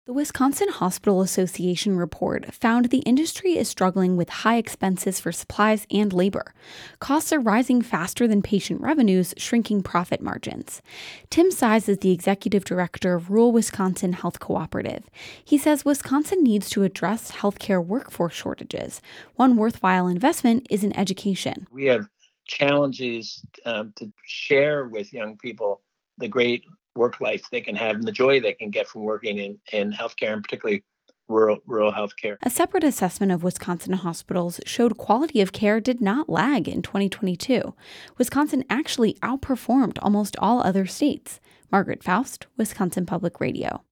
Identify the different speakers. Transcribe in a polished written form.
Speaker 1: The Wisconsin Hospital Association report found the industry is struggling with high expenses for supplies and labor. Costs are rising faster than patient revenues, shrinking profit margins. Tim Size is the executive director of Rural Wisconsin Health Cooperative. He says Wisconsin needs to address healthcare workforce shortages. One worthwhile investment is in education.
Speaker 2: We have challenges to share with young people the great work life they can have and the joy they can get from working in healthcare, and particularly rural healthcare.
Speaker 1: A separate assessment of Wisconsin hospitals showed quality of care did not lag in 2022. Wisconsin actually outperformed almost all other states. Margaret Faust, Wisconsin Public Radio.